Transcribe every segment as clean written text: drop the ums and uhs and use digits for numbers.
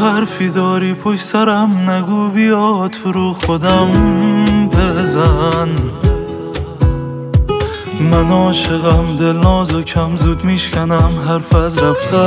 حرفی داری پشت سرم نگو، بیا تو رو خودم بزن. من عاشقم، دل نازکم، زود میشکنم حرف از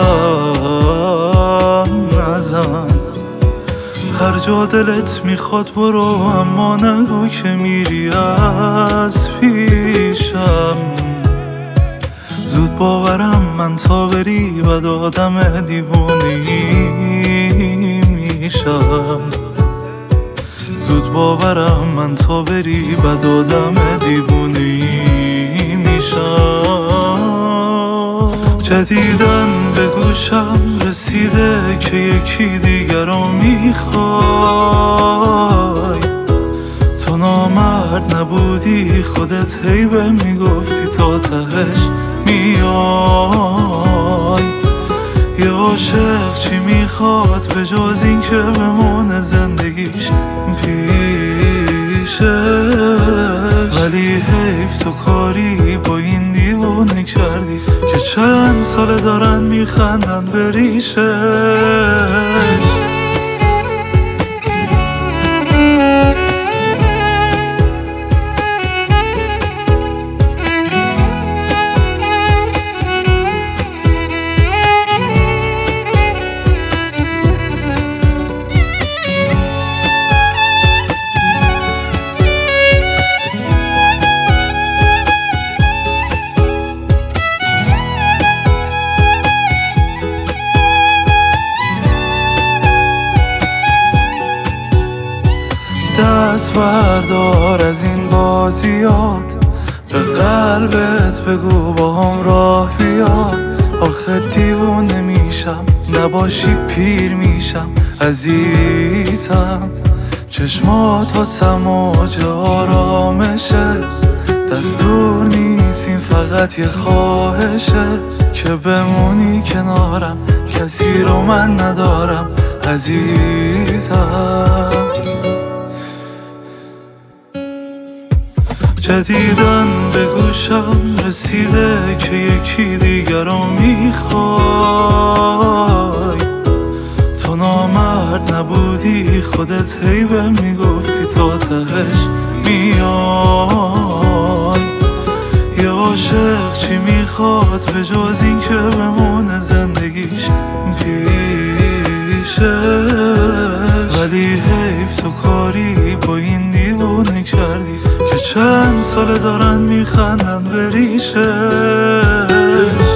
رفتن نزن. هر جا دلت میخواد برو، اما نگو که میری از پیشم. زود باورم من تا بری بعد آدم دیوونه‌ای میشم. زود باورم من تا بری بعد آدم دیوونه‌ای میشم. جدیدن به گوشم رسیده که یکی دیگر رو میخوای. تو نامرد نبودی، خودت هی بهم میگفتی تا تهش میای. یه عاشق چی میخواد به جز این که بمونه زندگیش پیشه؟ ولی حیف تو کاری با این دیوونه کردی که چند ساله دارن میخندن به ریشش. دست بردار از این بازیات، به قلبت بگو با هم راه بیا. آخه دیوونه میشم، نباشی پیر میشم عزیزم. چشمات واسم موج آرامشه، دستور نیست این فقط یه خواهشه. که بمونی کنارم، کسی رو من ندارم عزیزم. جدیدن به گوشم رسیده که یکی دیگر رو میخوای. تو نامرد نبودی، خودت هی بهم میگفتی تا تهش میای. یه عاشق چی میخواد به جز این که بمونه زندگیش پیشه؟ ولی حیف تو کاری با این دیوونه کردی که چند ساله دارن میخندن به ریشش.